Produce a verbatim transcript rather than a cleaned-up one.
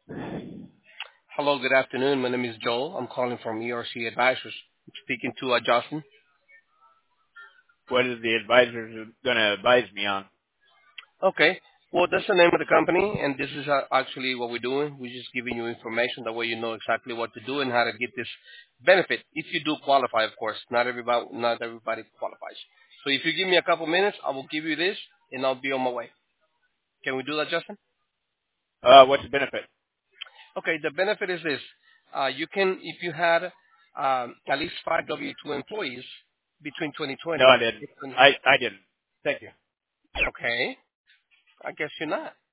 Hello, good afternoon. My name is Joel. I'm calling from E R C Advisors. I'm speaking to uh, Justin. What is the advisor going to advise me on? Okay. Well, that's the name of the company, and this is uh, actually what we're doing. We're just giving you information. That way you know exactly what to do and how to get this benefit. If you do qualify, of course. Not everybody, not everybody qualifies. So if you give me a couple minutes, I will give you this, and I'll be on my way. Can we do that, Justin? Uh, what's the benefit? Okay. The benefit is this. Uh, you can, if you had um, at least five W two employees between No, I twenty twenty. didn't. I I didn't. Thank you. Okay. I guess you're not.